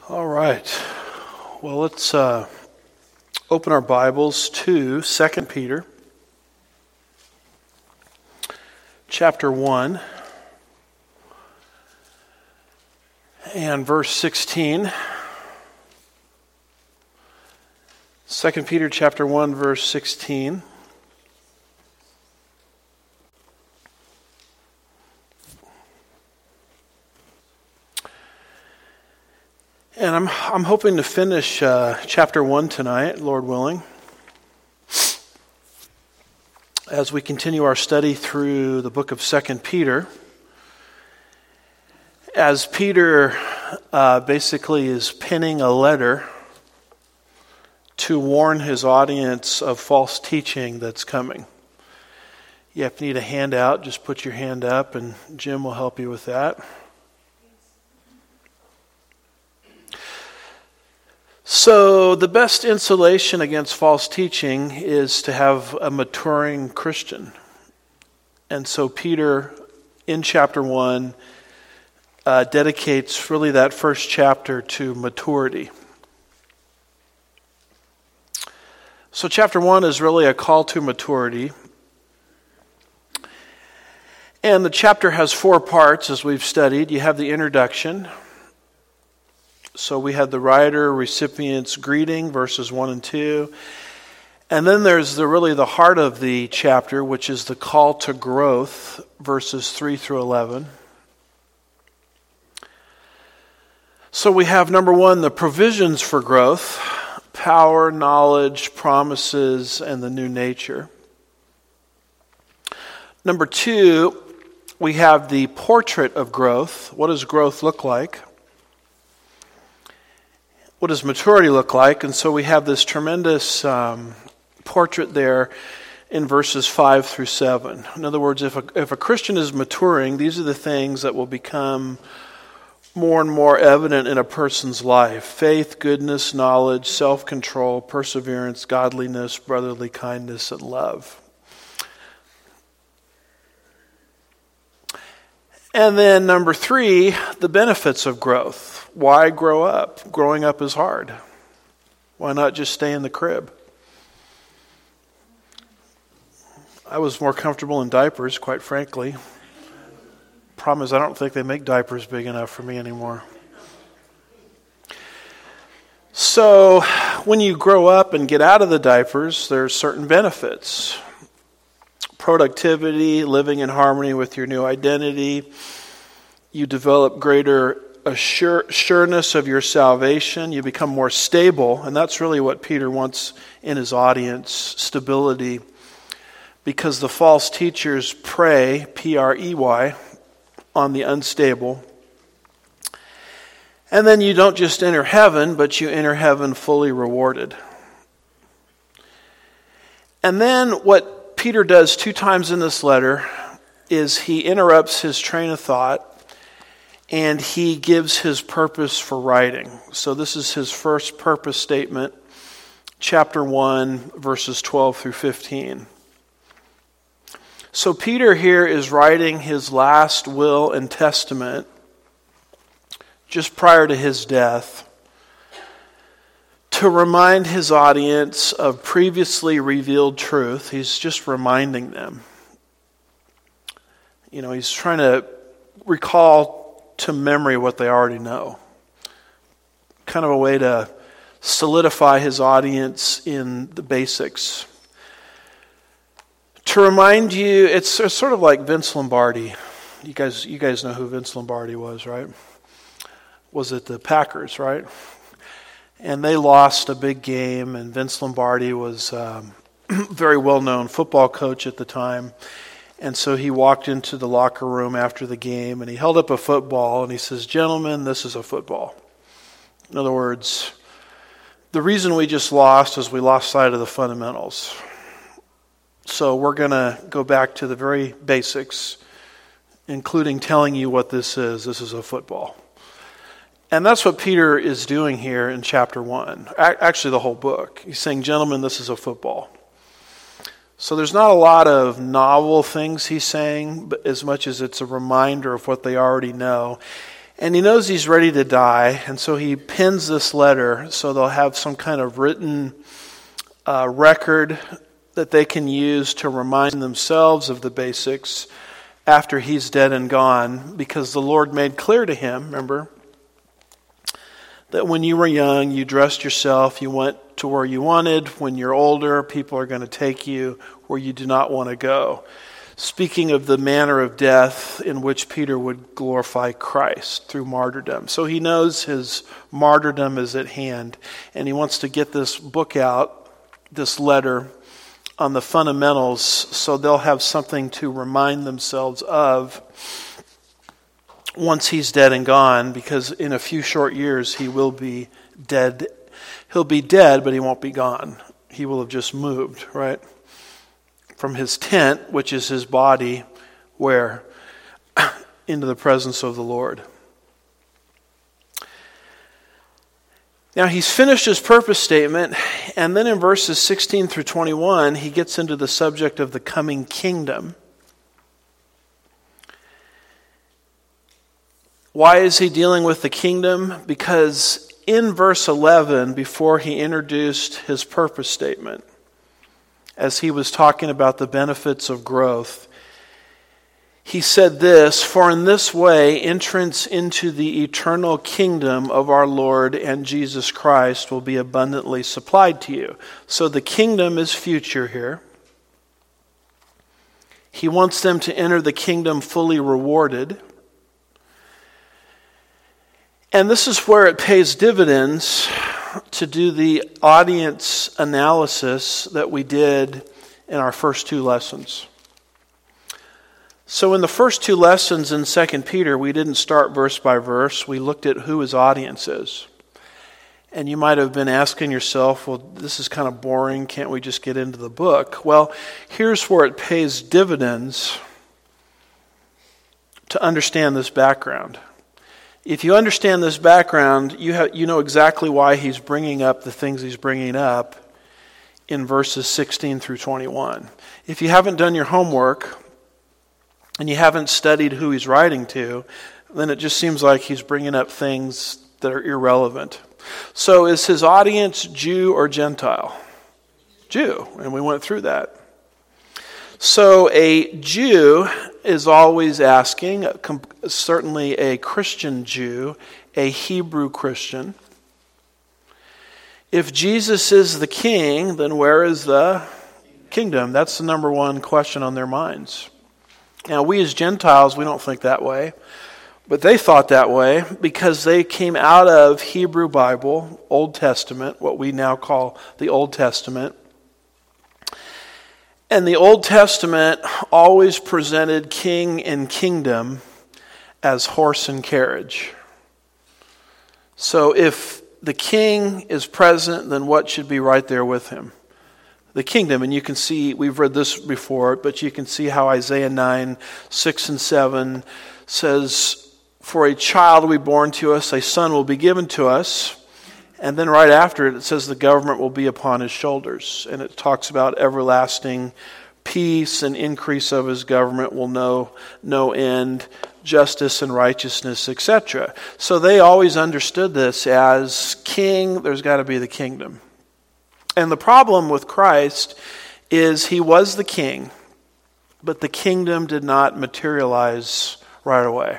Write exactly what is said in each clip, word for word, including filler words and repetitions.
All right. Well, let's uh, open our Bibles to Second Peter, chapter one, and verse sixteen. Second Peter, chapter one, verse sixteen. And I'm I'm hoping to finish uh, chapter one tonight, Lord willing, as we continue our study through the book of Second Peter. As Peter uh, basically is penning a letter to warn his audience of false teaching that's coming. You have to need a handout, just put your hand up and Jim will help you with that. So the best insulation against false teaching is to have a maturing Christian. And so Peter, in chapter one, uh, dedicates really that first chapter to maturity. So chapter one is really a call to maturity. And the chapter has four parts, as we've studied. You have the introduction. So we had the writer, recipient's greeting, verses one and two. And then there's the really the heart of the chapter, which is the call to growth, verses three through eleven. So we have, number one, the provisions for growth, power, knowledge, promises, and the new nature. Number two, we have the portrait of growth. What does growth look like? What does maturity look like? And so we have this tremendous um, portrait there in verses five through seven. In other words, if a, if a Christian is maturing, these are the things that will become more and more evident in a person's life. Faith, goodness, knowledge, self-control, perseverance, godliness, brotherly kindness, and love. And then number three, the benefits of growth. Why grow up? Growing up is hard. Why not just stay in the crib? I was more comfortable in diapers, quite frankly. Problem is, I don't think they make diapers big enough for me anymore. So, when you grow up and get out of the diapers, there's certain benefits. Productivity, living in harmony with your new identity. You develop greater assure, sureness of your salvation. You become more stable, and that's really what Peter wants in his audience, stability. Because the false teachers prey, P R E Y, on the unstable. And then you don't just enter heaven, but you enter heaven fully rewarded. And then what Peter does two times in this letter is he interrupts his train of thought and he gives his purpose for writing. So this is his first purpose statement, chapter one, verses twelve through fifteen. So Peter here is writing his last will and testament just prior to his death to remind his audience of previously revealed truth. He's just reminding them. You know, he's trying to recall to memory what they already know. Kind of a way to solidify his audience in the basics. To remind you, it's, it's sort of like Vince Lombardi. You guys, you guys know who Vince Lombardi was, right? Was it the Packers, right? And they lost a big game, and Vince Lombardi was um, a very well-known football coach at the time. And so he walked into the locker room after the game, and he held up a football, and he says, "Gentlemen, this is a football." In other words, the reason we just lost is we lost sight of the fundamentals. So we're going to go back to the very basics, including telling you what this is. This is a football. And that's what Peter is doing here in chapter one. Actually, the whole book. He's saying, "Gentlemen, this is a football." So there's not a lot of novel things he's saying, but as much as it's a reminder of what they already know. And he knows he's ready to die, and so he pens this letter so they'll have some kind of written uh, record that they can use to remind themselves of the basics after he's dead and gone, because the Lord made clear to him, remember, that when you were young, you dressed yourself, you went to where you wanted. When you're older, people are going to take you where you do not want to go. Speaking of the manner of death in which Peter would glorify Christ through martyrdom. So he knows his martyrdom is at hand, and he wants to get this book out, this letter, on the fundamentals, so they'll have something to remind themselves of once he's dead and gone, because in a few short years he will be dead. He'll be dead, but he won't be gone. He will have just moved, right? From his tent, which is his body, where? Into the presence of the Lord. Now he's finished his purpose statement, and then in verses sixteen through twenty-one, he gets into the subject of the coming kingdom. Why is he dealing with the kingdom? Because in verse eleven, before he introduced his purpose statement, as he was talking about the benefits of growth, he said this, "For in this way entrance into the eternal kingdom of our Lord and Jesus Christ will be abundantly supplied to you." So the kingdom is future here. He wants them to enter the kingdom fully rewarded. And this is where it pays dividends to do the audience analysis that we did in our first two lessons. So in the first two lessons in Second Peter, we didn't start verse by verse. We looked at who his audience is. And you might have been asking yourself, well, this is kind of boring. Can't we just get into the book? Well, here's where it pays dividends to understand this background. If you understand this background, you have, you know exactly why he's bringing up the things he's bringing up in verses sixteen through twenty-one. If you haven't done your homework and you haven't studied who he's writing to, then it just seems like he's bringing up things that are irrelevant. So is his audience Jew or Gentile? Jew, and we went through that. So a Jew is always asking, certainly a Christian Jew, a Hebrew Christian, if Jesus is the king, then where is the kingdom? That's the number one question on their minds. Now, we as Gentiles, we don't think that way, but they thought that way because they came out of Hebrew Bible, Old Testament, what we now call the Old Testament. And the Old Testament always presented king and kingdom as horse and carriage. So if the king is present, then what should be right there with him? The kingdom. And you can see, we've read this before, but you can see how Isaiah nine, six and seven says, "For a child will be born to us, a son will be given to us." And then right after it, it says the government will be upon his shoulders. And it talks about everlasting peace and increase of his government will know no end, justice and righteousness, et cetera. So they always understood this as king, there's got to be the kingdom. And the problem with Christ is he was the king, but the kingdom did not materialize right away.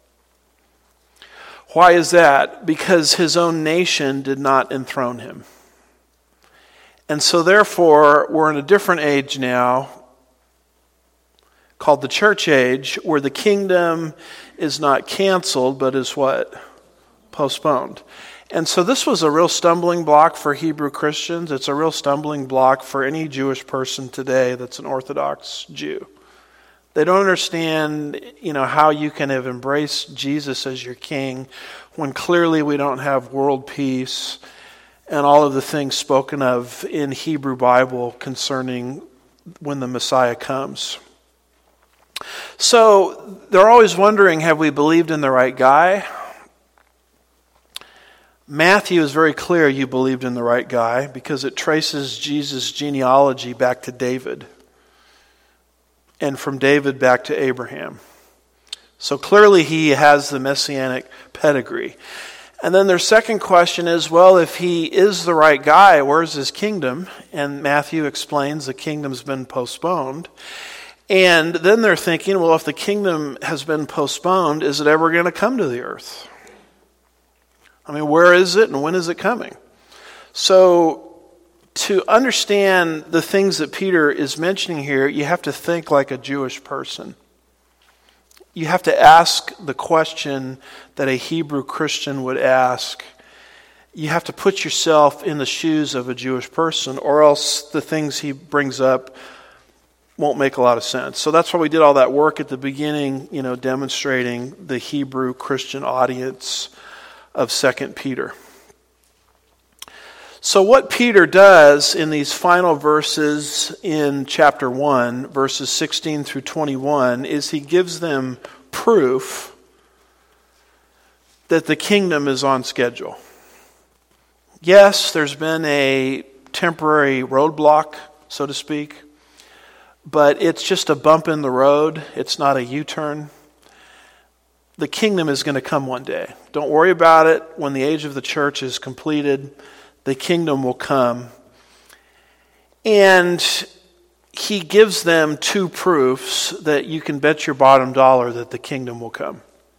Why is that? Because his own nation did not enthrone him. And so therefore, we're in a different age now, called the church age, where the kingdom is not canceled, but is what? Postponed. And so this was a real stumbling block for Hebrew Christians. It's a real stumbling block for any Jewish person today that's an Orthodox Jew. They don't understand, you know, how you can have embraced Jesus as your king when clearly we don't have world peace and all of the things spoken of in Hebrew Bible concerning when the Messiah comes. So they're always wondering, have we believed in the right guy? Matthew is very clear you believed in the right guy because it traces Jesus' genealogy back to David. And from David back to Abraham. So clearly he has the messianic pedigree. And then their second question is, well, if he is the right guy, where's his kingdom? And Matthew explains the kingdom's been postponed. And then they're thinking, well, if the kingdom has been postponed, is it ever going to come to the earth? I mean, where is it and when is it coming? So to understand the things that Peter is mentioning here, you have to think like a Jewish person. You have to ask the question that a Hebrew Christian would ask. You have to put yourself in the shoes of a Jewish person, or else the things he brings up won't make a lot of sense. So that's why we did all that work at the beginning, you know, demonstrating the Hebrew Christian audience of Second Peter. So what Peter does in these final verses in chapter one, verses sixteen through twenty-one, is he gives them proof that the kingdom is on schedule. Yes, there's been a temporary roadblock, so to speak, but it's just a bump in the road. It's not a U-turn. The kingdom is going to come one day. Don't worry about it. When the age of the church is completed, the kingdom will come. And he gives them two proofs that you can bet your bottom dollar that the kingdom will come.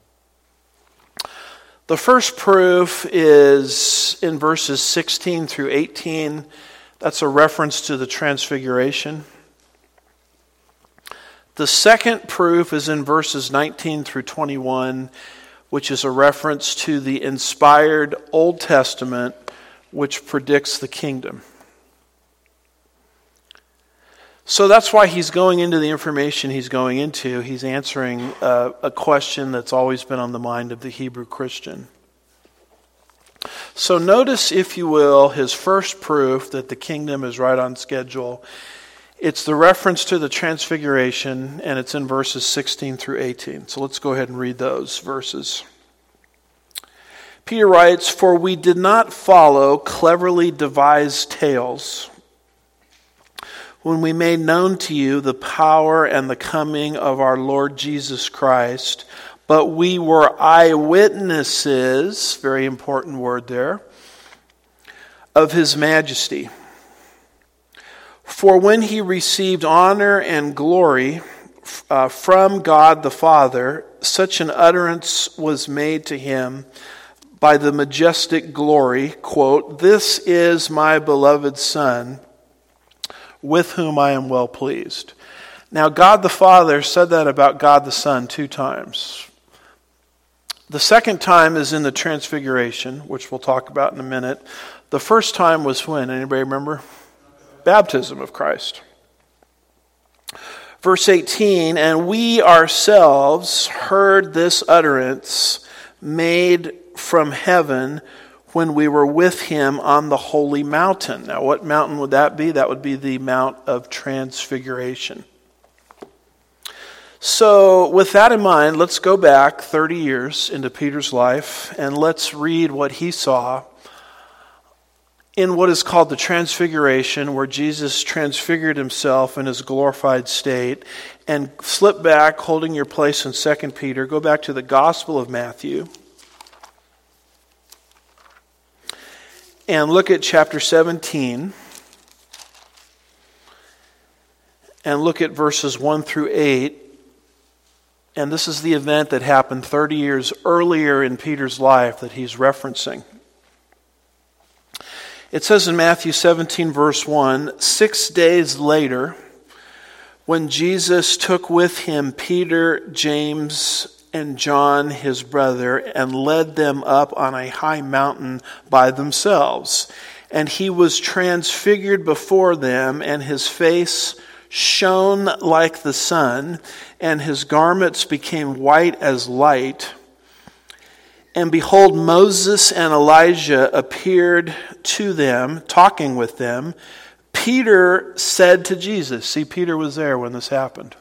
The first proof is in verses sixteen through eighteen. That's a reference to the transfiguration. The second proof is in verses nineteen through twenty-one, which is a reference to the inspired Old Testament, which predicts the kingdom. So that's why he's going into the information he's going into. He's answering a, a question that's always been on the mind of the Hebrew Christian. So notice, if you will, his first proof that the kingdom is right on schedule. It's the reference to the transfiguration, and it's in verses sixteen through eighteen. So let's go ahead and read those verses. Peter writes, "For we did not follow cleverly devised tales when we made known to you the power and the coming of our Lord Jesus Christ, but we were eyewitnesses," very important word there, "of his majesty. For when he received honor and glory uh, from God the Father, such an utterance was made to him by the majestic glory, quote, 'This is my beloved Son, with whom I am well pleased.'" Now, God the Father said that about God the Son two times. The second time is in the Transfiguration, which we'll talk about in a minute. The first time was when? Anybody remember? Baptism of Christ. Verse eighteen, "And we ourselves heard this utterance made from heaven when we were with him on the holy mountain." Now, what mountain would that be? That would be the Mount of Transfiguration. So, with that in mind, let's go back thirty years into Peter's life, and let's read what he saw in what is called the Transfiguration, where Jesus transfigured himself in his glorified state. And flip back, holding your place in Second Peter, go back to the Gospel of Matthew. And look at chapter seventeen. And look at verses one through eight. And this is the event that happened thirty years earlier in Peter's life that he's referencing. It says in Matthew seventeen, verse one, "Six days later, when Jesus took with him Peter, James, and John his brother, and led them up on a high mountain by themselves. And he was transfigured before them, and his face shone like the sun, and his garments became white as light. And behold, Moses and Elijah appeared to them, talking with them. Peter said to Jesus," see, Peter was there when this happened,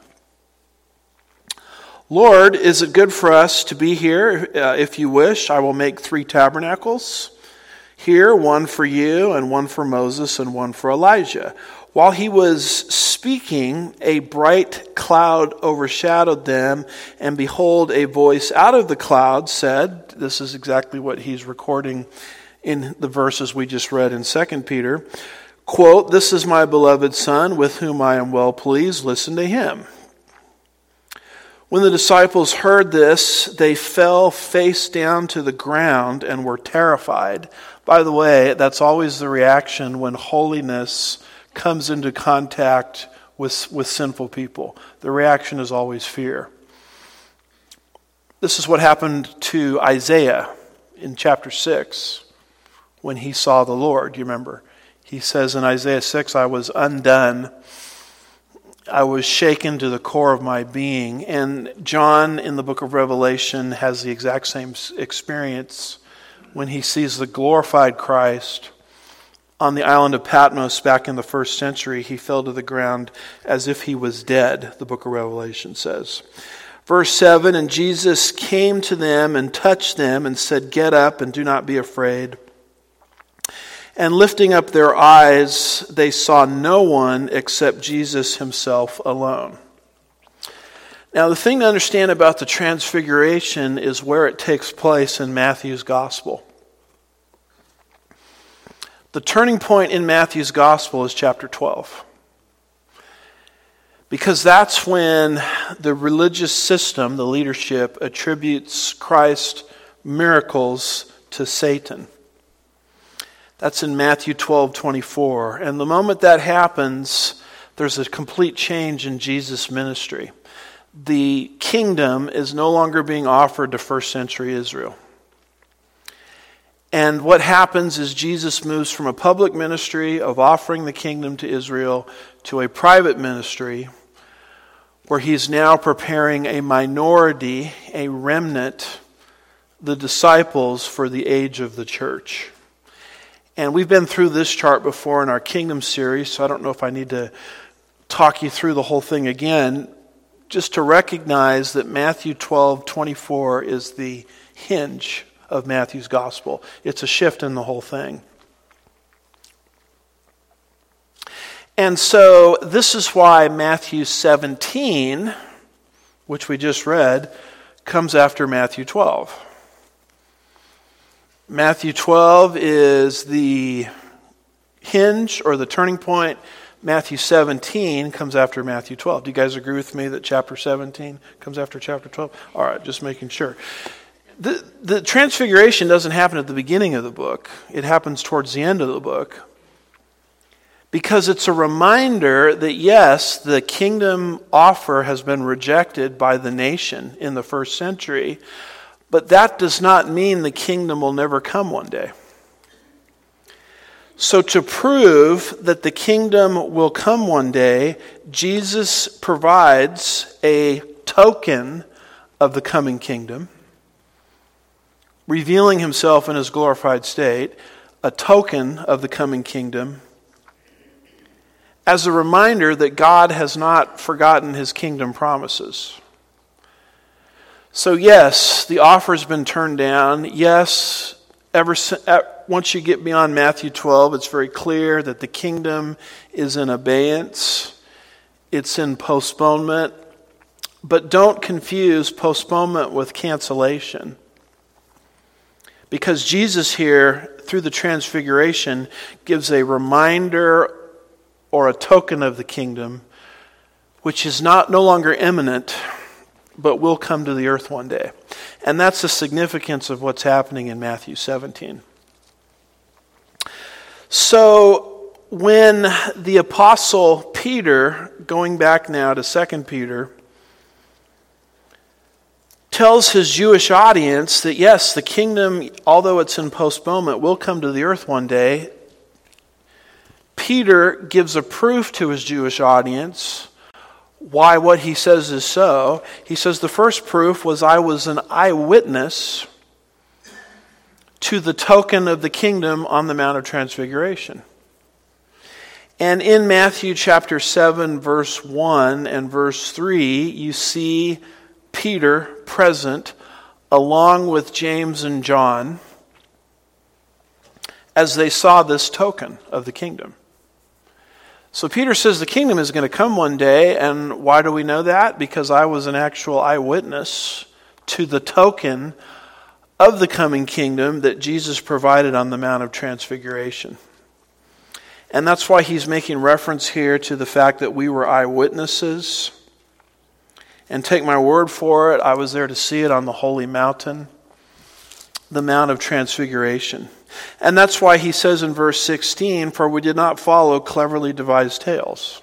"Lord, is it good for us to be here? Uh, if you wish, I will make three tabernacles here, one for you, and one for Moses, and one for Elijah." While he was speaking, a bright cloud overshadowed them, and behold, a voice out of the cloud said, this is exactly what he's recording in the verses we just read in Second Peter, quote, "This is my beloved Son, with whom I am well pleased. Listen to him." When the disciples heard this, they fell face down to the ground and were terrified. By the way, that's always the reaction when holiness comes into contact with, with sinful people. The reaction is always fear. This is what happened to Isaiah in chapter six when he saw the Lord. You remember? He says in Isaiah six, "I was undone. I was shaken to the core of my being." And John in the book of Revelation has the exact same experience when he sees the glorified Christ on the island of Patmos back in the first century. He fell to the ground as if he was dead, the book of Revelation says. Verse seven, "And Jesus came to them and touched them and said, 'Get up and do not be afraid.' And lifting up their eyes, they saw no one except Jesus himself alone." Now, the thing to understand about the Transfiguration is where it takes place in Matthew's Gospel. The turning point in Matthew's Gospel is chapter twelve. Because that's when the religious system, the leadership, attributes Christ's miracles to Satan. That's in Matthew twelve twenty-four. And the moment that happens, there's a complete change in Jesus' ministry. The kingdom is no longer being offered to first century Israel. And what happens is Jesus moves from a public ministry of offering the kingdom to Israel to a private ministry where he's now preparing a minority, a remnant, the disciples for the age of the church. And we've been through this chart before in our Kingdom series, so I don't know if I need to talk you through the whole thing again. Just to recognize that Matthew twelve twenty-four is the hinge of Matthew's Gospel. It's a shift in the whole thing. And so this is why Matthew seventeen, which we just read, comes after Matthew twelve. Matthew twelve is the hinge or the turning point. Matthew seventeen comes after Matthew twelve. Do you guys agree with me that chapter seventeen comes after chapter twelve? All right, just making sure. The, the Transfiguration doesn't happen at the beginning of the book. It happens towards the end of the book. Because it's a reminder that yes, the kingdom offer has been rejected by the nation in the first century, but that does not mean the kingdom will never come one day. So to prove that the kingdom will come one day, Jesus provides a token of the coming kingdom, revealing himself in his glorified state, a token of the coming kingdom, as a reminder that God has not forgotten his kingdom promises. So yes, the offer's been turned down. Yes, ever once you get beyond Matthew twelve, it's very clear that the kingdom is in abeyance. It's in postponement. But don't confuse postponement with cancellation. Because Jesus here, through the Transfiguration, gives a reminder or a token of the kingdom, which is not no longer imminent, but will come to the earth one day. And that's the significance of what's happening in Matthew seventeen. So when the apostle Peter, going back now to Second Peter, tells his Jewish audience that yes, the kingdom, although it's in postponement, will come to the earth one day, Peter gives a proof to his Jewish audience why what he says is so. He says the first proof was I was an eyewitness to the token of the kingdom on the Mount of Transfiguration. And in Matthew chapter seven, verse one and verse three, you see Peter present along with James and John as they saw this token of the kingdom. So Peter says the kingdom is going to come one day, and why do we know that? Because I was an actual eyewitness to the token of the coming kingdom that Jesus provided on the Mount of Transfiguration. And that's why he's making reference here to the fact that we were eyewitnesses. And take my word for it, I was there to see it on the holy mountain, the Mount of Transfiguration. And that's why he says in verse sixteen, for we did not follow cleverly devised tales.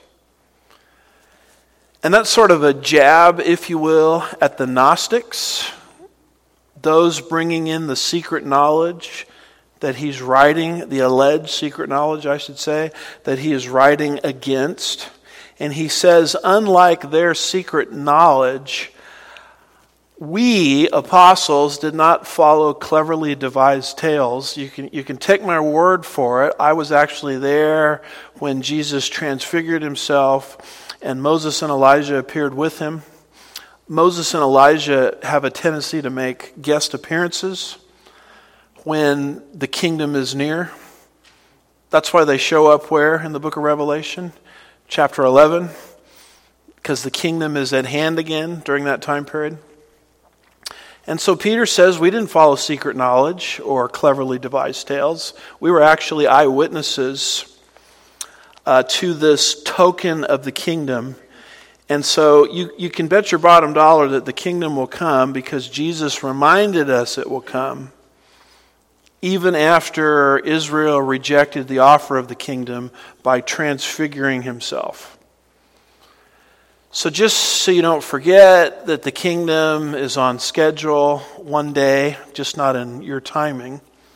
And that's sort of a jab, if you will, at the Gnostics, those bringing in the secret knowledge that he's writing, the alleged secret knowledge, I should say, that he is writing against. And he says, unlike their secret knowledge, we, apostles, did not follow cleverly devised tales. You can, you can take my word for it. I was actually there when Jesus transfigured himself and Moses and Elijah appeared with him. Moses and Elijah have a tendency to make guest appearances when the kingdom is near. That's why they show up where in the book of Revelation? Chapter eleven. Because the kingdom is at hand again during that time period. And so Peter says we didn't follow secret knowledge or cleverly devised tales. We were actually eyewitnesses uh, to this token of the kingdom. And so you, you can bet your bottom dollar that the kingdom will come because Jesus reminded us it will come. Even after Israel rejected the offer of the kingdom by transfiguring himself. So just so you don't forget that the kingdom is on schedule one day, just not in your timing.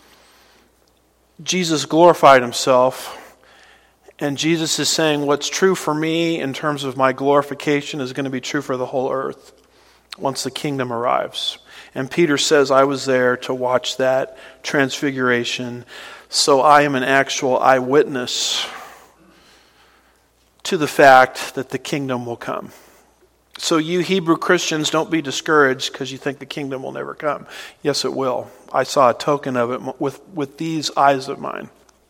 Jesus glorified himself, and Jesus is saying what's true for me in terms of my glorification is going to be true for the whole earth once the kingdom arrives. And Peter says, I was there to watch that transfiguration, so I am an actual eyewitness to the fact that the kingdom will come. So you Hebrew Christians, don't be discouraged because you think the kingdom will never come. Yes, it will. I saw a token of it with, with these eyes of mine.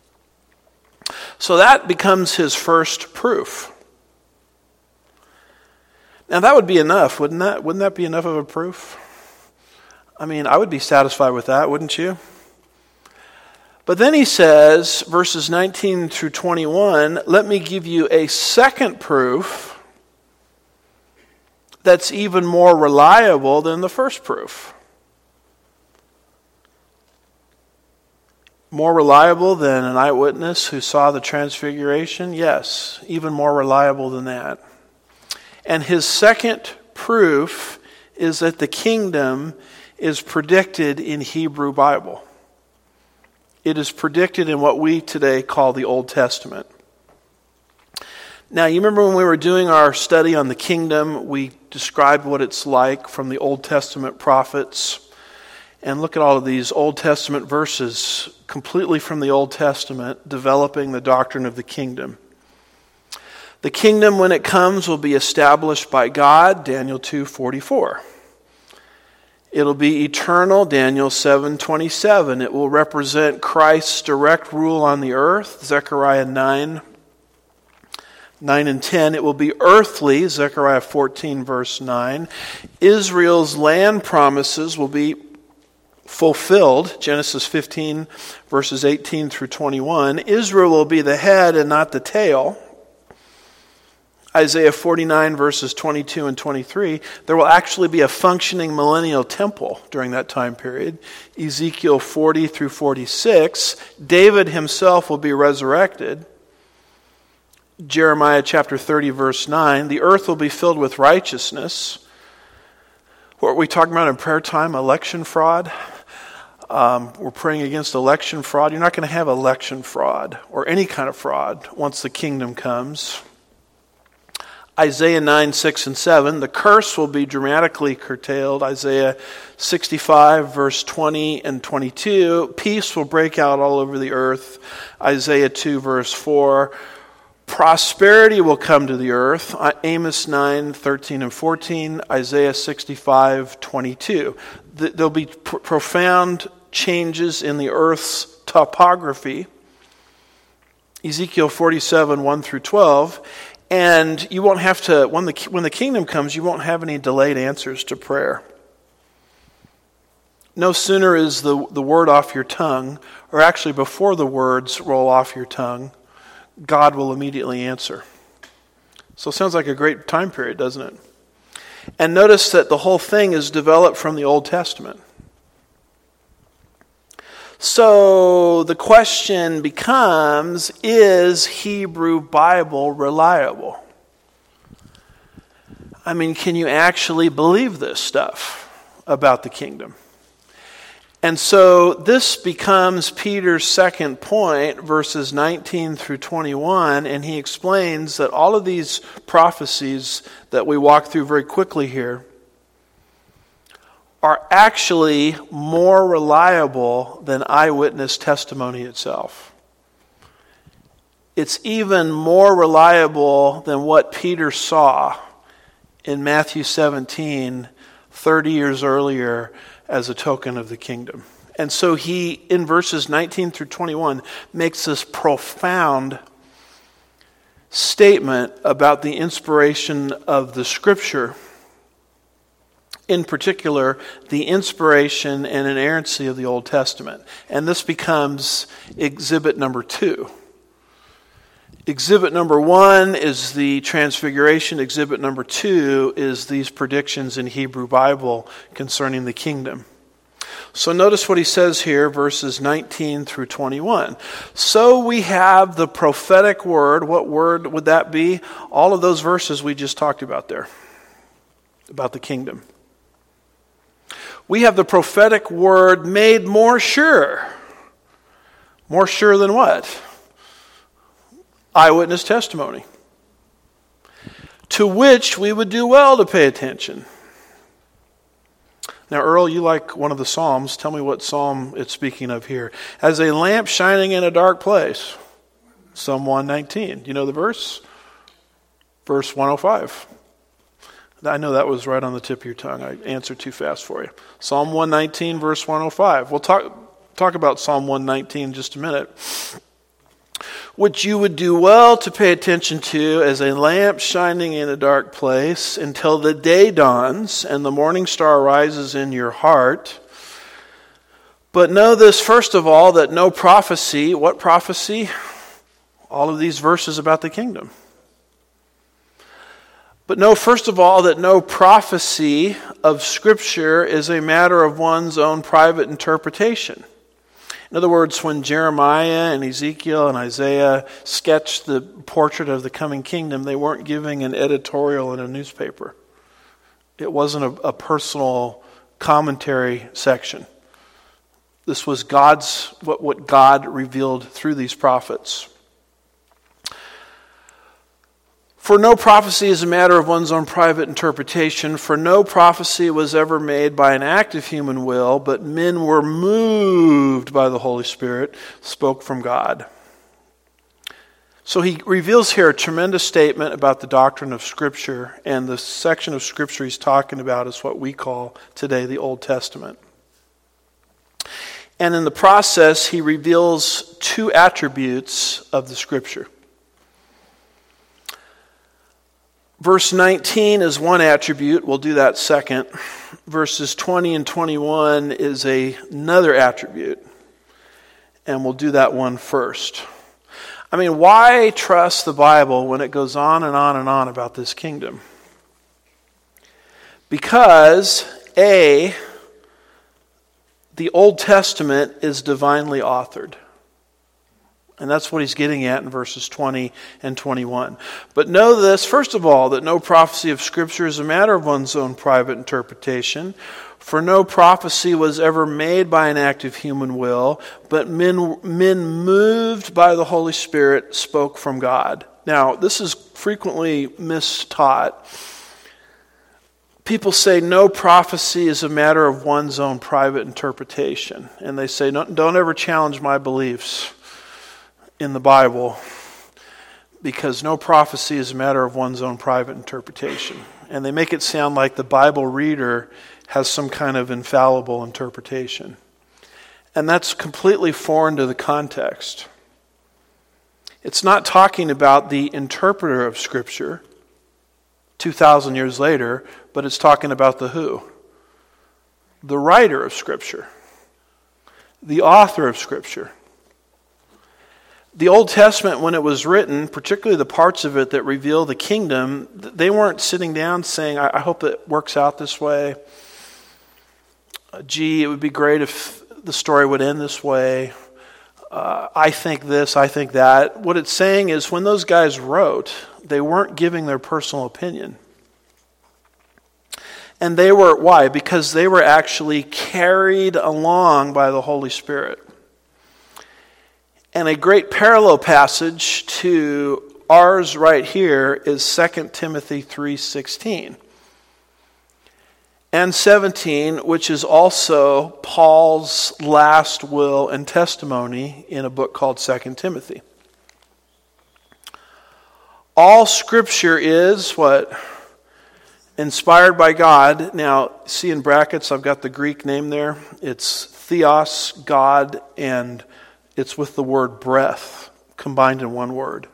So that becomes his first proof. Now that would be enough, wouldn't that? Wouldn't that be enough of a proof? I mean, I would be satisfied with that, wouldn't you? But then he says, verses nineteen through twenty-one, let me give you a second proof that's even more reliable than the first proof. More reliable than an eyewitness who saw the transfiguration? Yes, even more reliable than that. And his second proof is that the kingdom is predicted in Hebrew Bible. It is predicted in what we today call the Old Testament. Now, you remember when we were doing our study on the kingdom, we described what it's like from the Old Testament prophets. And look at all of these Old Testament verses, completely from the Old Testament, developing the doctrine of the kingdom. The kingdom, when it comes, will be established by God, Daniel two forty-four. It'll be eternal, Daniel seven twenty-seven. It will represent Christ's direct rule on the earth, Zechariah nine, nine and ten. It will be earthly, Zechariah fourteen verse nine. Israel's land promises will be fulfilled, Genesis fifteen verses eighteen through twenty-one. Israel will be the head and not the tail. Isaiah forty-nine verses twenty-two and twenty-three, there will actually be a functioning millennial temple during that time period. Ezekiel forty through forty-six, David himself will be resurrected. Jeremiah chapter thirty verse nine, the earth will be filled with righteousness. What are we talking about in prayer time? Election fraud? Um, we're praying against election fraud. You're not going to have election fraud or any kind of fraud once the kingdom comes. Isaiah nine, six, and seven, the curse will be dramatically curtailed. Isaiah sixty-five, verse twenty and twenty-two, peace will break out all over the earth. Isaiah two, verse four, prosperity will come to the earth. Amos nine, thirteen, and fourteen, Isaiah sixty-five, twenty-two. There'll be pr- profound changes in the earth's topography. Ezekiel forty-seven, one through twelve, and you won't have to, when the, when the kingdom comes, you won't have any delayed answers to prayer. No sooner is the, the word off your tongue, or actually before the words roll off your tongue, God will immediately answer. So it sounds like a great time period, doesn't it? And notice that the whole thing is developed from the Old Testament. So the question becomes, is Hebrew Bible reliable? I mean, can you actually believe this stuff about the kingdom? And so this becomes Peter's second point, verses nineteen through twenty-one, and he explains that all of these prophecies that we walk through very quickly here are actually more reliable than eyewitness testimony itself. It's even more reliable than what Peter saw in Matthew seventeen, thirty years earlier, as a token of the kingdom. And so he, in verses nineteen through twenty-one, makes this profound statement about the inspiration of the Scripture, in particular, the inspiration and inerrancy of the Old Testament. And this becomes exhibit number two. Exhibit number one is the Transfiguration. Exhibit number two is these predictions in Hebrew Bible concerning the kingdom. So notice what he says here, verses nineteen through twenty-one. So we have the prophetic word. What word would that be? All of those verses we just talked about there, about the kingdom. We have the prophetic word made more sure. More sure than what? Eyewitness testimony, to which we would do well to pay attention. Now, Earl, you like one of the Psalms. Tell me what Psalm it's speaking of here. As a lamp shining in a dark place. Psalm one nineteen. You know the verse? Verse one oh five. I know that was right on the tip of your tongue. I answered too fast for you. Psalm one nineteen, verse one oh five. We'll talk, talk about Psalm one nineteen in just a minute. Which you would do well to pay attention to as a lamp shining in a dark place until the day dawns and the morning star rises in your heart. But know this, first of all, that no prophecy, what prophecy? All of these verses about the kingdom. But know, first of all, that no prophecy of Scripture is a matter of one's own private interpretation. In other words, when Jeremiah and Ezekiel and Isaiah sketched the portrait of the coming kingdom, they weren't giving an editorial in a newspaper. It wasn't a, a personal commentary section. This was God's what, what God revealed through these prophets. For no prophecy is a matter of one's own private interpretation, for no prophecy was ever made by an act of human will, but men were moved by the Holy Spirit, spoke from God. So he reveals here a tremendous statement about the doctrine of Scripture, and the section of Scripture he's talking about is what we call today the Old Testament. And in the process, he reveals two attributes of the Scripture. Verse nineteen is one attribute. We'll do that second. Verses twenty and twenty-one is a, another attribute. And we'll do that one first. I mean, why trust the Bible when it goes on and on and on about this kingdom? Because, A, the Old Testament is divinely authored. And that's what he's getting at in verses twenty and twenty-one. But know this, first of all, that no prophecy of Scripture is a matter of one's own private interpretation. For no prophecy was ever made by an act of human will, but men, men moved by the Holy Spirit spoke from God. Now, this is frequently mistaught. People say no prophecy is a matter of one's own private interpretation. And they say, don't, don't ever challenge my beliefs in the Bible, because no prophecy is a matter of one's own private interpretation. And they make it sound like the Bible reader has some kind of infallible interpretation. And that's completely foreign to the context. It's not talking about the interpreter of Scripture two thousand years later, but it's talking about the who? The writer of Scripture. The author of Scripture. The Old Testament, when it was written, particularly the parts of it that reveal the kingdom, they weren't sitting down saying, I hope it works out this way. Gee, it would be great if the story would end this way. Uh, I think this, I think that. What it's saying is when those guys wrote, they weren't giving their personal opinion. And they were, why? Because they were actually carried along by the Holy Spirit. And a great parallel passage to ours right here is Second Timothy three sixteen and seventeen, which is also Paul's last will and testimony in a book called Second Timothy. All Scripture is what? Inspired by God. Now, see in brackets, I've got the Greek name there. It's theos, God, and it's with the word breath combined in one word.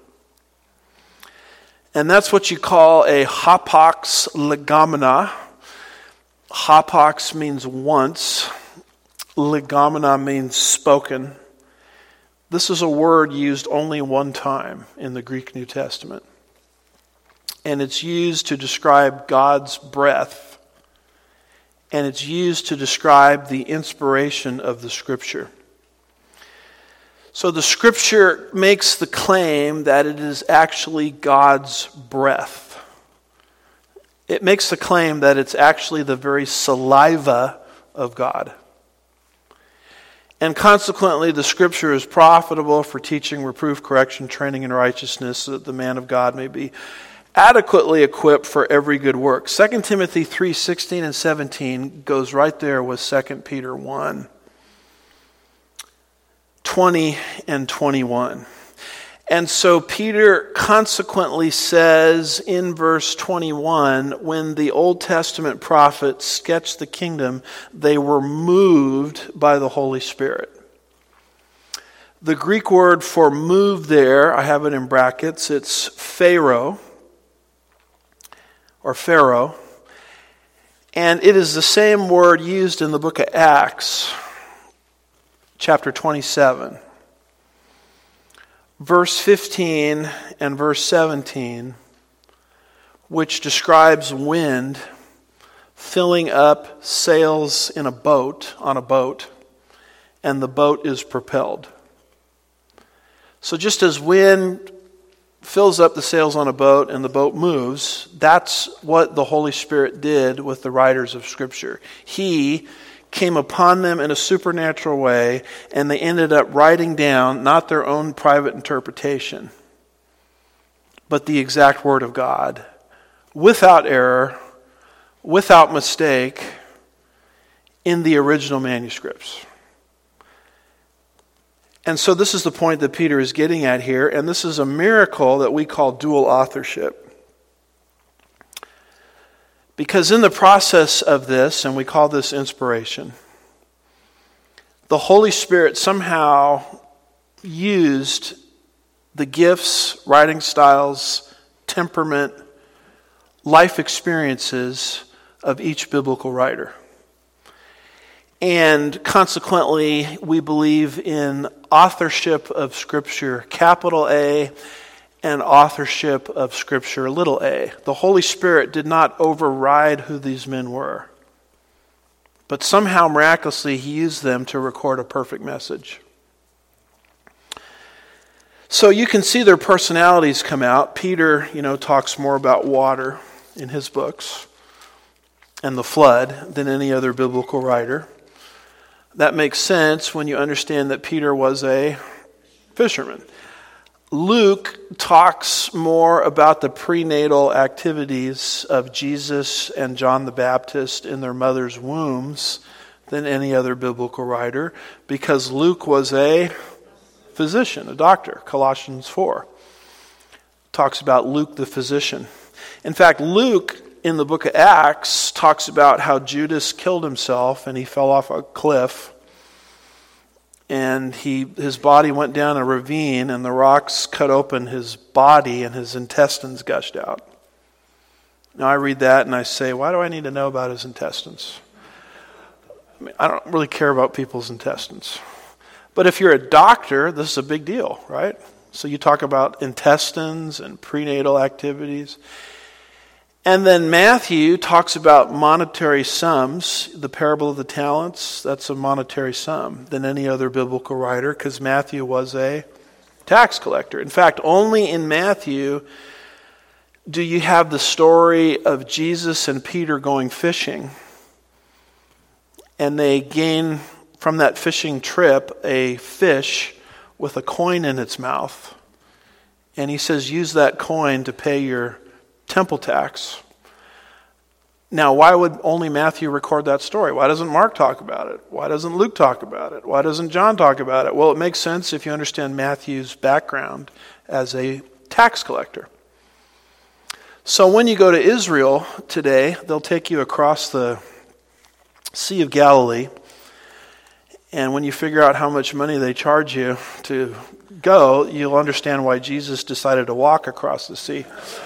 And that's what you call a hapax legomena. Hapax means once. Legomena means spoken. This is a word used only one time in the Greek New Testament. And it's used to describe God's breath. And it's used to describe the inspiration of the Scripture. So the Scripture makes the claim that it is actually God's breath. It makes the claim that it's actually the very saliva of God. And consequently, the Scripture is profitable for teaching, reproof, correction, training in righteousness, so that the man of God may be adequately equipped for every good work. Second Timothy three sixteen and seventeen goes right there with Second Peter one twenty and twenty-one. And so Peter consequently says in verse twenty-one, when the Old Testament prophets sketched the kingdom, they were moved by the Holy Spirit. The Greek word for move there, I have it in brackets, it's pharaoh, or Pharaoh. And it is the same word used in the book of Acts, chapter twenty-seven. Verse fifteen and verse seventeen, which describes wind filling up sails in a boat, on a boat, and the boat is propelled. So just as wind fills up the sails on a boat and the boat moves, that's what the Holy Spirit did with the writers of Scripture. He came upon them in a supernatural way, and they ended up writing down not their own private interpretation, but the exact Word of God, without error, without mistake, in the original manuscripts. And so this is the point that Peter is getting at here, and this is a miracle that we call dual authorship. Because in the process of this, and we call this inspiration, the Holy Spirit somehow used the gifts, writing styles, temperament, life experiences of each biblical writer. And consequently, we believe in authorship of Scripture, capital A, and authorship of Scripture, little a. The Holy Spirit did not override who these men were, but somehow miraculously He used them to record a perfect message. So you can see their personalities come out. Peter, you know, talks more about water in his books and the flood than any other biblical writer. That makes sense when you understand that Peter was a fisherman. Luke talks more about the prenatal activities of Jesus and John the Baptist in their mother's wombs than any other biblical writer, because Luke was a physician, a doctor. Colossians four talks about Luke the physician. In fact, Luke in the book of Acts talks about how Judas killed himself and he fell off a cliff and he his body went down a ravine, and the rocks cut open his body, and his intestines gushed out. Now I read that and I say, why do I need to know about his intestines? I mean, I don't really care about people's intestines. But if you're a doctor, this is a big deal, right? So you talk about intestines and prenatal activities. And then Matthew talks about monetary sums. The parable of the talents, that's a monetary sum than any other biblical writer, because Matthew was a tax collector. In fact, only in Matthew do you have the story of Jesus and Peter going fishing. And they gain from that fishing trip a fish with a coin in its mouth. And he says, use that coin to pay your temple tax. Now, why would only Matthew record that story? Why doesn't Mark talk about it? Why doesn't Luke talk about it? Why doesn't John talk about it? Well, it makes sense if you understand Matthew's background as a tax collector. So when you go to Israel today, they'll take you across the Sea of Galilee. And when you figure out how much money they charge you to go, you'll understand why Jesus decided to walk across the sea.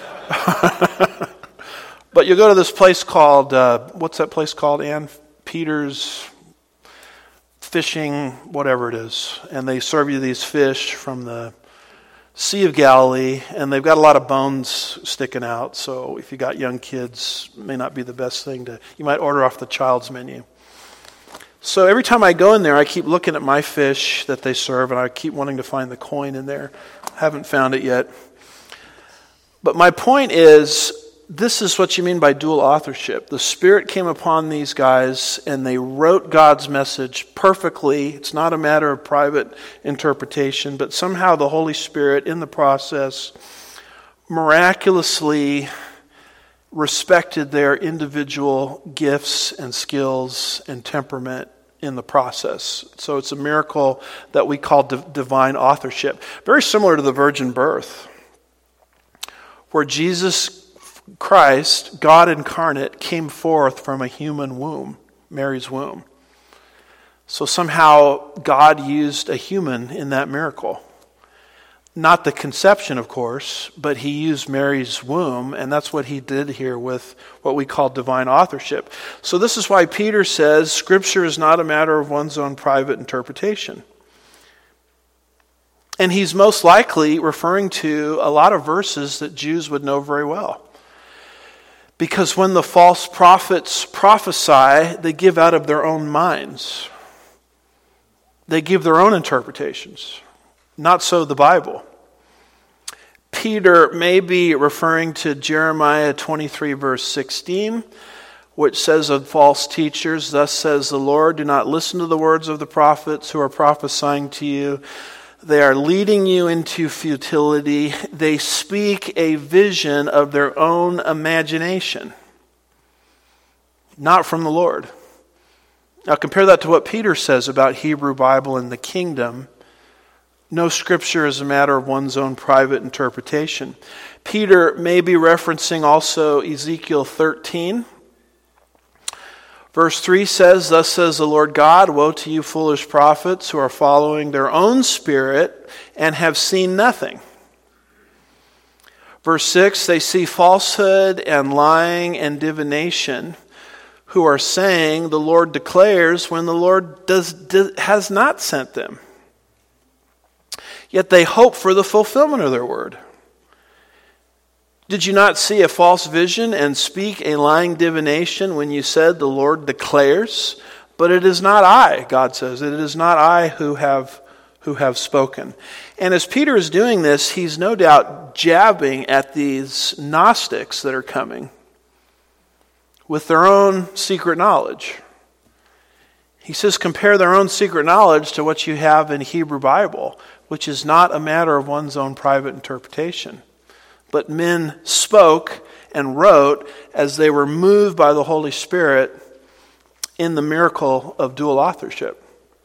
But you'll go to this place called, uh, what's that place called, Ann? Peter's Fishing, whatever it is. And they serve you these fish from the Sea of Galilee, and they've got a lot of bones sticking out. So if you got young kids, it may not be the best thing to, you might order off the child's menu. So every time I go in there, I keep looking at my fish that they serve, and I keep wanting to find the coin in there. I haven't found it yet. But my point is, this is what you mean by dual authorship. The Spirit came upon these guys, and they wrote God's message perfectly. It's not a matter of private interpretation, but somehow the Holy Spirit, in the process, miraculously respected their individual gifts and skills and temperament in the process. So it's a miracle that we call div- divine authorship. Very similar to the virgin birth, where Jesus Christ, God incarnate, came forth from a human womb, Mary's womb. So somehow God used a human in that miracle. Not the conception, of course, but he used Mary's womb, and that's what he did here with what we call divine authorship. So this is why Peter says Scripture is not a matter of one's own private interpretation. And he's most likely referring to a lot of verses that Jews would know very well. Because when the false prophets prophesy, they give out of their own minds. They give their own interpretations. Not so the Bible. Peter may be referring to Jeremiah twenty-three, verse sixteen, which says of false teachers, "Thus says the Lord, do not listen to the words of the prophets who are prophesying to you. They are leading you into futility. They speak a vision of their own imagination, not from the Lord." Now compare that to what Peter says about Hebrew Bible and the kingdom. No scripture is a matter of one's own private interpretation. Peter may be referencing also Ezekiel thirteen. Verse three says, "Thus says the Lord God, woe to you foolish prophets who are following their own spirit and have seen nothing." Verse six, "They see falsehood and lying and divination, who are saying, the Lord declares, when the Lord does, does has not sent them. Yet they hope for the fulfillment of their word. Did you not see a false vision and speak a lying divination when you said, the Lord declares? But it is not I," God says, "it is not I who have who have spoken." And as Peter is doing this, he's no doubt jabbing at these Gnostics that are coming with their own secret knowledge. He says, compare their own secret knowledge to what you have in Hebrew Bible, which is not a matter of one's own private interpretation. But men spoke and wrote as they were moved by the Holy Spirit in the miracle of dual authorship.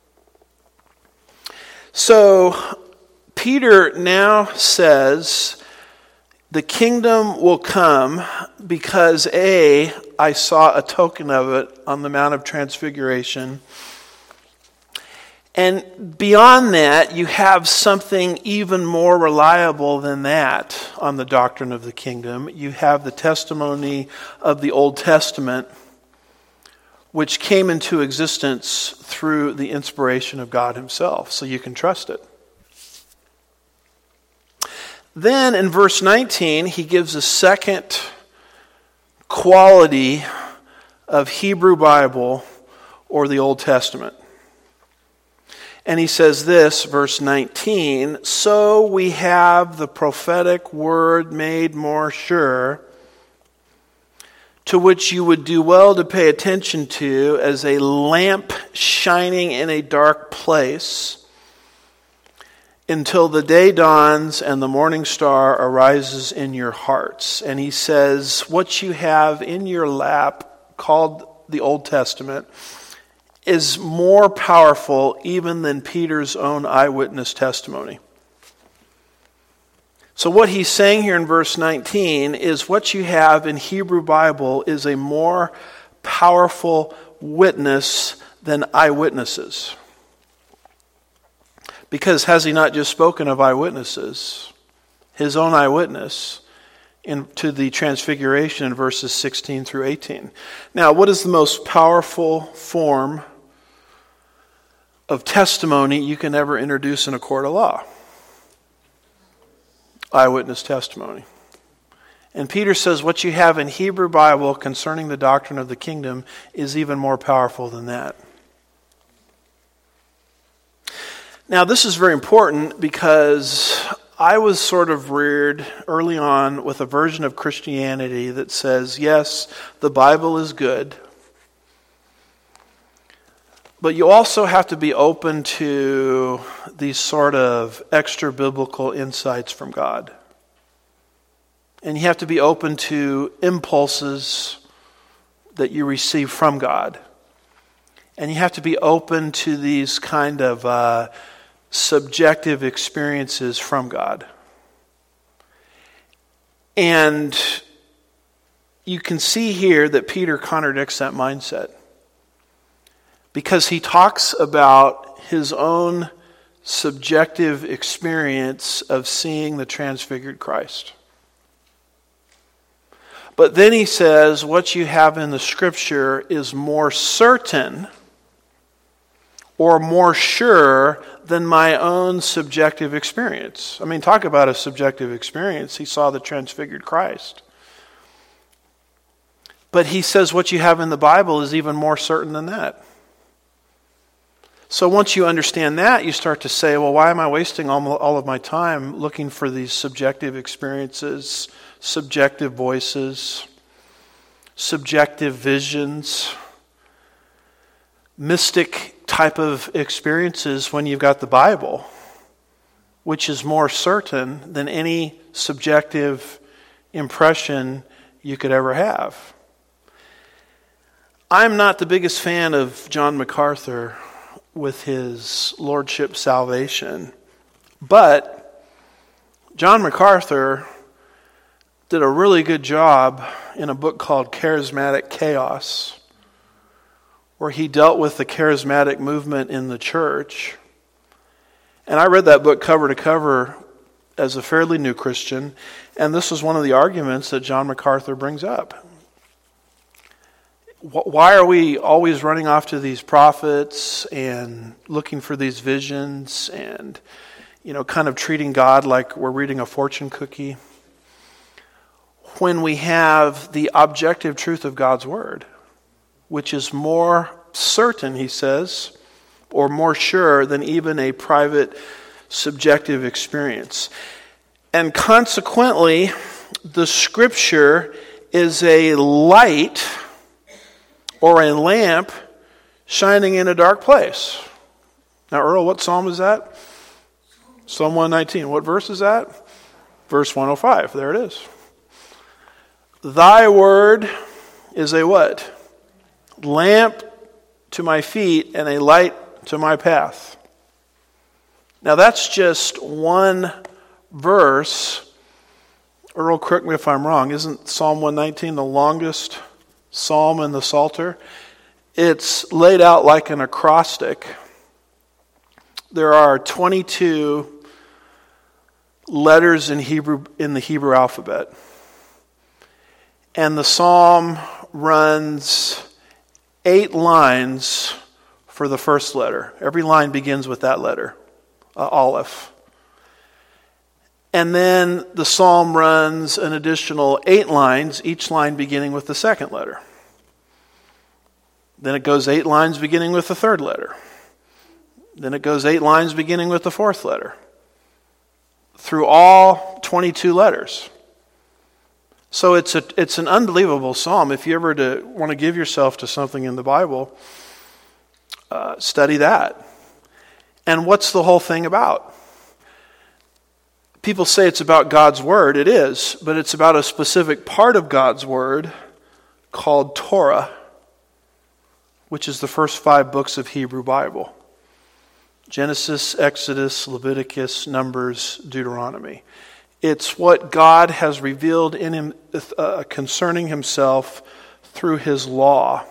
So Peter now says, the kingdom will come because A, I saw a token of it on the Mount of Transfiguration, And beyond that, you have something even more reliable than that on the doctrine of the kingdom. You have the testimony of the Old Testament, which came into existence through the inspiration of God himself, so you can trust it. Then in verse nineteen, he gives a second quality of Hebrew Bible or the Old Testament. And he says this, verse nineteen, so we have the prophetic word made more sure, to which you would do well to pay attention to as a lamp shining in a dark place, until the day dawns and the morning star arises in your hearts. And he says, what you have in your lap, called the Old Testament, is more powerful even than Peter's own eyewitness testimony. So what he's saying here in verse nineteen is what you have in Hebrew Bible is a more powerful witness than eyewitnesses. Because has he not just spoken of eyewitnesses? His own eyewitness into the transfiguration in verses sixteen through eighteen. Now, what is the most powerful form of testimony you can ever introduce in a court of law? Eyewitness testimony. And Peter says what you have in Hebrew Bible concerning the doctrine of the kingdom is even more powerful than that. Now, this is very important because I was sort of reared early on with a version of Christianity that says, yes, the Bible is good, but you also have to be open to these sort of extra biblical insights from God. And you have to be open to impulses that you receive from God. And you have to be open to these kind of uh, subjective experiences from God. And you can see here that Peter contradicts that mindset, because he talks about his own subjective experience of seeing the transfigured Christ. But then he says, what you have in the Scripture is more certain or more sure than my own subjective experience. I mean, talk about a subjective experience. He saw the transfigured Christ. But he says what you have in the Bible is even more certain than that. So once you understand that, you start to say, well, why am I wasting all, all of my time looking for these subjective experiences, subjective voices, subjective visions, mystic type of experiences when you've got the Bible, which is more certain than any subjective impression you could ever have? I'm not the biggest fan of John MacArthur with his Lordship Salvation, but John MacArthur did a really good job in a book called Charismatic Chaos, where he dealt with the charismatic movement in the church. And I read that book cover to cover as a fairly new Christian, and this was one of the arguments that John MacArthur brings up. Why are we always running off to these prophets and looking for these visions and, you know, kind of treating God like we're reading a fortune cookie, when we have the objective truth of God's Word, which is more certain, he says, or more sure than even a private subjective experience? And consequently, the Scripture is a light or a lamp shining in a dark place. Now, Earl, what psalm is that? Psalm one nineteen. What verse is that? Verse one oh five. There it is. Thy word is a what? Lamp to my feet and a light to my path. Now, that's just one verse. Earl, correct me if I'm wrong. Isn't Psalm one nineteen the longest psalm in the Psalter? It's laid out like an acrostic. there are twenty-two letters in Hebrew in the Hebrew alphabet. And the psalm runs eight lines for the first letter. Every line begins with that letter, uh, Aleph. And then the psalm runs an additional eight lines, each line beginning with the second letter. Then it goes eight lines beginning with the third letter. Then it goes eight lines beginning with the fourth letter. Through all twenty-two letters. So it's a it's an unbelievable psalm. If you ever to, want to give yourself to something in the Bible, uh, study that. And what's the whole thing about? People say it's about God's Word. It is, but it's about a specific part of God's Word called Torah, which is the first five books of Hebrew Bible. Genesis, Exodus, Leviticus, Numbers, Deuteronomy. It's what God has revealed in him uh, concerning himself through his law.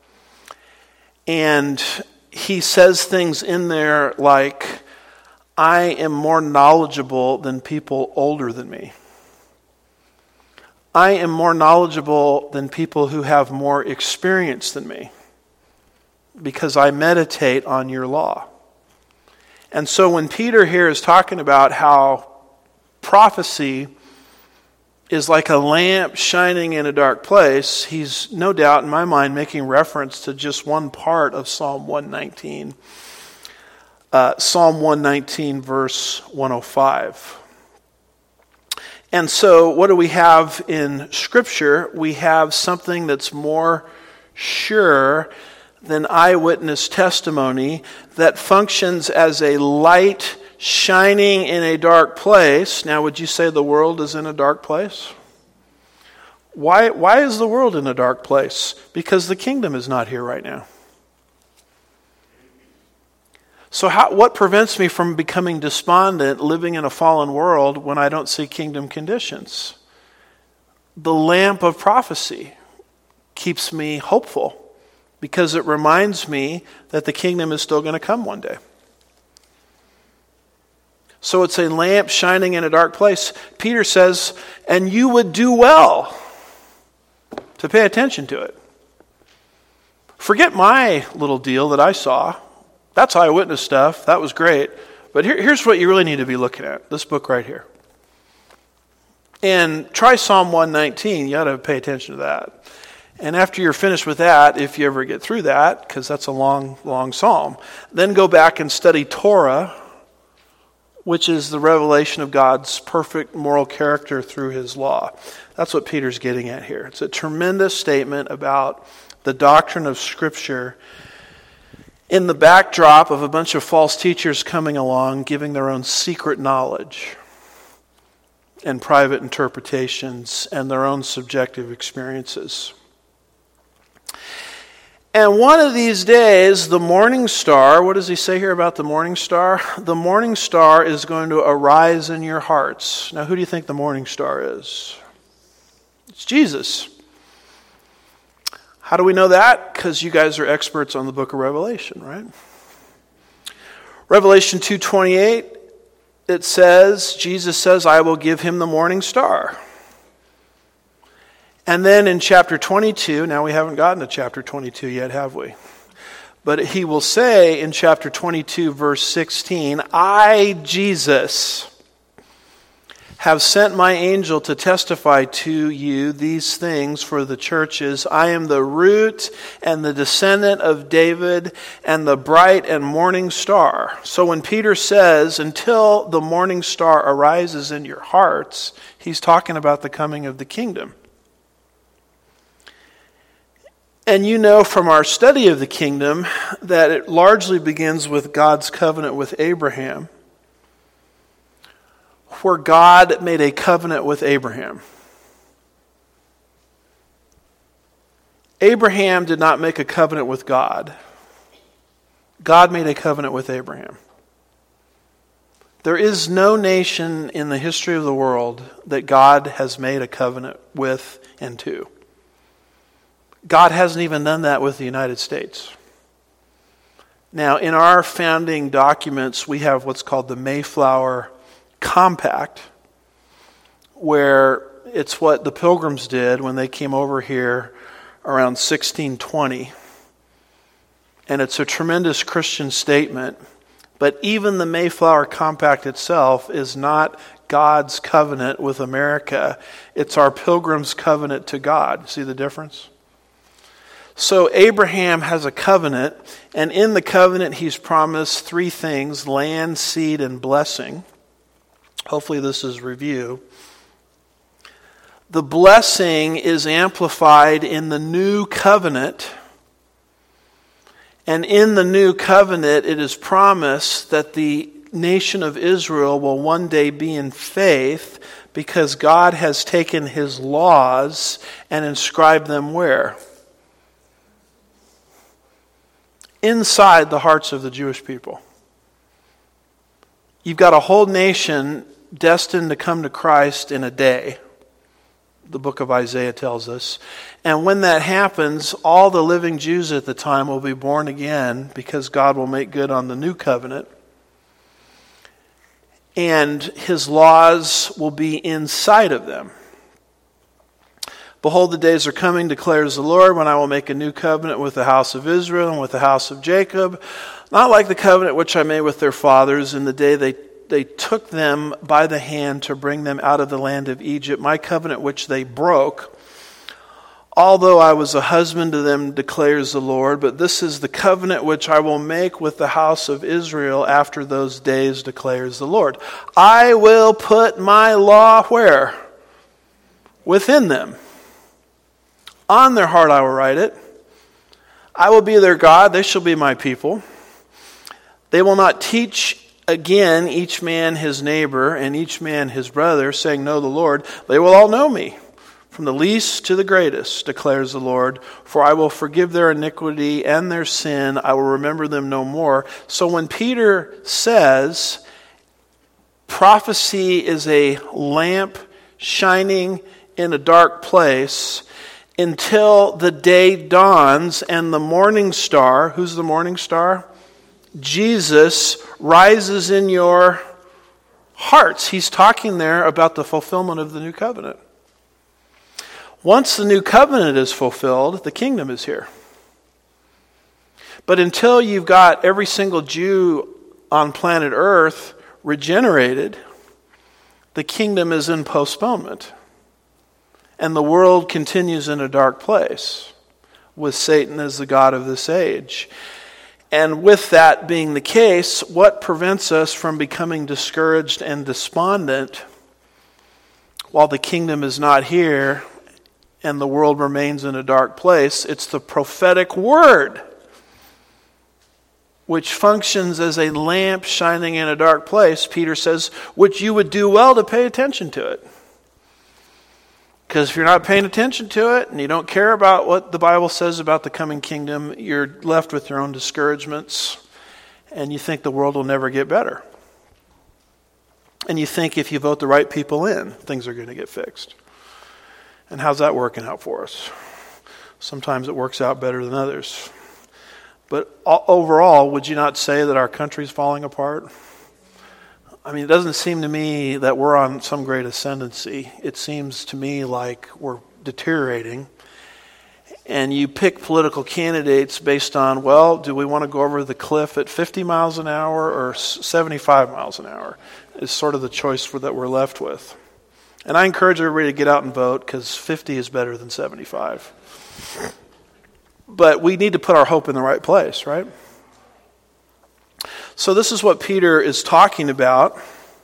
And he says things in there like, I am more knowledgeable than people older than me. I am more knowledgeable than people who have more experience than me, because I meditate on your law. And so when Peter here is talking about how prophecy is like a lamp shining in a dark place, he's no doubt in my mind making reference to just one part of Psalm one nineteen. Uh, Psalm one nineteen, verse one oh five. And so what do we have in Scripture? We have something that's more sure than eyewitness testimony, that functions as a light shining in a dark place. Now, would you say the world is in a dark place? Why, why is the world in a dark place? Because the kingdom is not here right now. So how, what prevents me from becoming despondent, living in a fallen world when I don't see kingdom conditions? The lamp of prophecy keeps me hopeful, because it reminds me that the kingdom is still going to come one day. So it's a lamp shining in a dark place. Peter says, and you would do well to pay attention to it. Forget my little deal that I saw. That's eyewitness stuff. That was great. But here, here's what you really need to be looking at. This book right here. And try Psalm one nineteen. You ought to pay attention to that. And after you're finished with that, if you ever get through that, because that's a long, long psalm, then go back and study Torah, which is the revelation of God's perfect moral character through his law. That's what Peter's getting at here. It's a tremendous statement about the doctrine of Scripture in the backdrop of a bunch of false teachers coming along, giving their own secret knowledge and private interpretations and their own subjective experiences. And one of these days, the morning star, what does he say here about the morning star? The morning star is going to arise in your hearts. Now, who do you think the morning star is? It's Jesus. How do we know that? Because you guys are experts on the book of Revelation, right? Revelation two twenty-eight, it says, Jesus says, I will give him the morning star. And then in chapter twenty-two, now we haven't gotten to chapter twenty-two yet, have we? But he will say in chapter twenty-two, verse sixteen, I, Jesus, have sent my angel to testify to you these things for the churches. I am the root and the descendant of David and the bright and morning star. So when Peter says, until the morning star arises in your hearts, he's talking about the coming of the kingdom. And you know from our study of the kingdom that it largely begins with God's covenant with Abraham, where God made a covenant with Abraham. Abraham did not make a covenant with God. God made a covenant with Abraham. There is no nation in the history of the world that God has made a covenant with and to. God hasn't even done that with the United States. Now, in our founding documents, we have what's called the Mayflower Compact, where it's what the Pilgrims did when they came over here around sixteen twenty. And it's a tremendous Christian statement. But even the Mayflower Compact itself is not God's covenant with America. It's our Pilgrims' covenant to God. See the difference? So Abraham has a covenant, and in the covenant he's promised three things: land, seed, and blessing. Hopefully this is review. The blessing is amplified in the new covenant. And in the new covenant, it is promised that the nation of Israel will one day be in faith because God has taken his laws and inscribed them where? Inside the hearts of the Jewish people. You've got a whole nation destined to come to Christ in a day. The book of Isaiah tells us. And when that happens, all the living Jews at the time will be born again because God will make good on the new covenant. And his laws will be inside of them. Behold, the days are coming, declares the Lord, when I will make a new covenant with the house of Israel and with the house of Jacob, not like the covenant which I made with their fathers in the day they They took them by the hand to bring them out of the land of Egypt, my covenant which they broke. Although I was a husband to them, declares the Lord, but this is the covenant which I will make with the house of Israel after those days, declares the Lord. I will put my law where? Within them. On their heart I will write it. I will be their God, they shall be my people. They will not teach again each man his neighbor and each man his brother, saying, know the Lord. They will all know me, from the least to the greatest, declares the Lord. For I will forgive their iniquity and their sin. I will remember them no more. So when Peter says prophecy is a lamp shining in a dark place until the day dawns and the morning star, who's the morning star? Jesus rises in your hearts. He's talking there about the fulfillment of the new covenant. Once the new covenant is fulfilled, the kingdom is here. But until you've got every single Jew on planet Earth regenerated, the kingdom is in postponement. And the world continues in a dark place with Satan as the god of this age. And with that being the case, what prevents us from becoming discouraged and despondent while the kingdom is not here and the world remains in a dark place? It's the prophetic word, which functions as a lamp shining in a dark place, Peter says, which you would do well to pay attention to it. Because if you're not paying attention to it and you don't care about what the Bible says about the coming kingdom, you're left with your own discouragements and you think the world will never get better. And you think if you vote the right people in, things are going to get fixed. And how's that working out for us? Sometimes it works out better than others. But overall, would you not say that our country's falling apart? I mean, it doesn't seem to me that we're on some great ascendancy. It seems to me like we're deteriorating. And you pick political candidates based on, well, do we want to go over the cliff at fifty miles an hour or seventy-five miles an hour? Is sort of the choice for, that we're left with. And I encourage everybody to get out and vote because fifty is better than seventy-five. But we need to put our hope in the right place, right? So this is what Peter is talking about.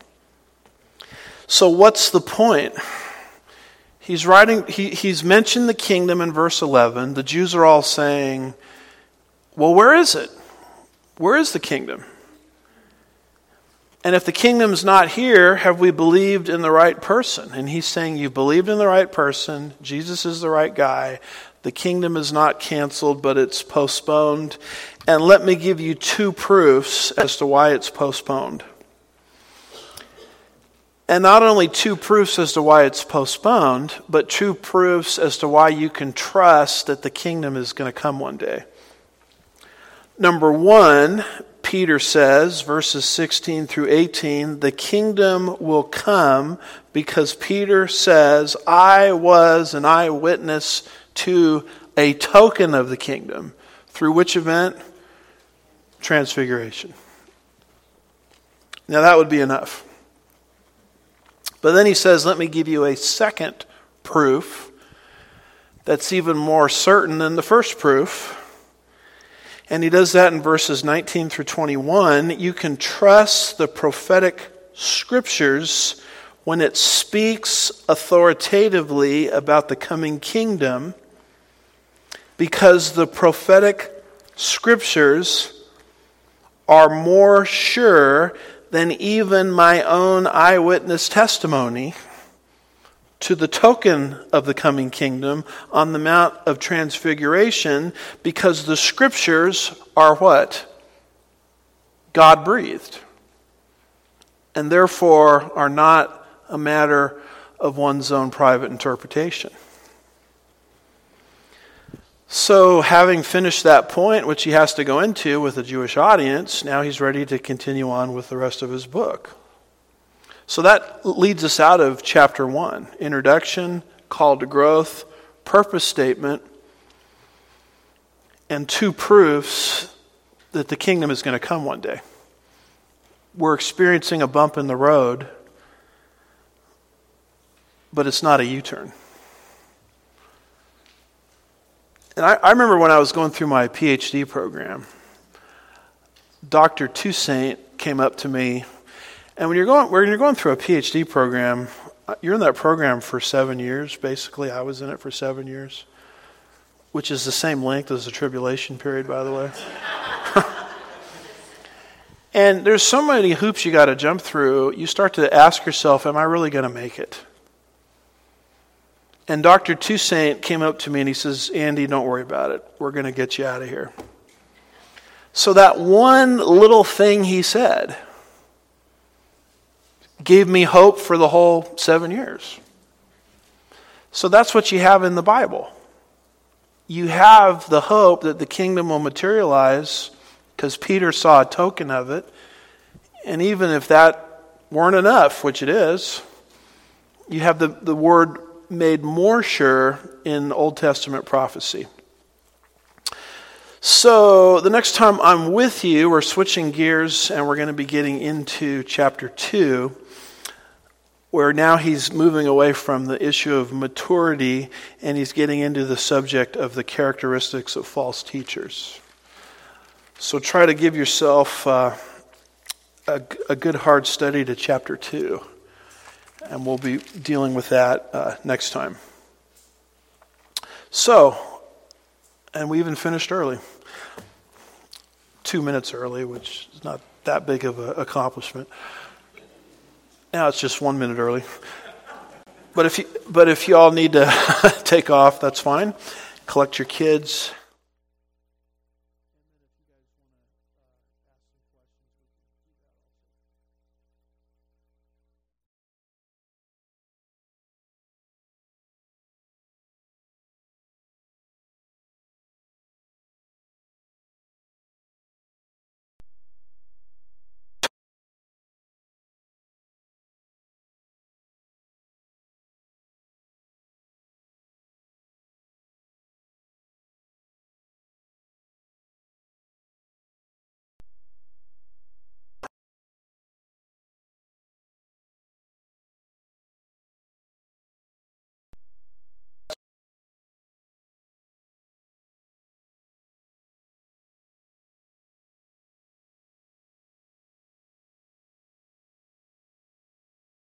So what's the point? He's writing, he, he's mentioned the kingdom in verse eleven. The Jews are all saying, well, where is it? Where is the kingdom? And if the kingdom's not here, have we believed in the right person? And he's saying, you've believed in the right person. Jesus is the right guy. The kingdom is not canceled, but it's postponed. And let me give you two proofs as to why it's postponed. And not only two proofs as to why it's postponed, but two proofs as to why you can trust that the kingdom is going to come one day. Number one, Peter says, verses sixteen through eighteen, the kingdom will come because Peter says, I was an eyewitness to a token of the kingdom. Through which event? Transfiguration. Now that would be enough. But then he says, let me give you a second proof that's even more certain than the first proof. And he does that in verses nineteen through twenty-one. You can trust the prophetic scriptures when it speaks authoritatively about the coming kingdom, because the prophetic scriptures are more sure than even my own eyewitness testimony to the token of the coming kingdom on the Mount of Transfiguration, because the scriptures are what? God-breathed. And therefore are not a matter of one's own private interpretation. So having finished that point, which he has to go into with a Jewish audience, now he's ready to continue on with the rest of his book. So that leads us out of chapter one. Introduction, call to growth, purpose statement, and two proofs that the kingdom is going to come one day. We're experiencing a bump in the road, but it's not a U-turn. And I, I remember when I was going through my P H D program, Doctor Toussaint came up to me. And when you're going, when you're going through a P H D program, you're in that program for seven years, basically. I was in it for seven years, which is the same length as the tribulation period, by the way. And there's so many hoops you got to jump through, you start to ask yourself, am I really going to make it? And Doctor Toussaint came up to me and he says, Andy, don't worry about it. We're going to get you out of here. So that one little thing he said gave me hope for the whole seven years. So that's what you have in the Bible. You have the hope that the kingdom will materialize because Peter saw a token of it. And even if that weren't enough, which it is, you have the, the word made more sure in Old Testament prophecy. So the next time I'm with you, we're switching gears and we're going to be getting into chapter two, where now he's moving away from the issue of maturity and he's getting into the subject of the characteristics of false teachers. So try to give yourself uh, a, a good hard study to chapter two, and we'll be dealing with that uh, next time. So, and we even finished early. Two minutes early, which is not that big of an accomplishment. Now it's just one minute early. But if you, but if you all need to take off, that's fine. Collect your kids.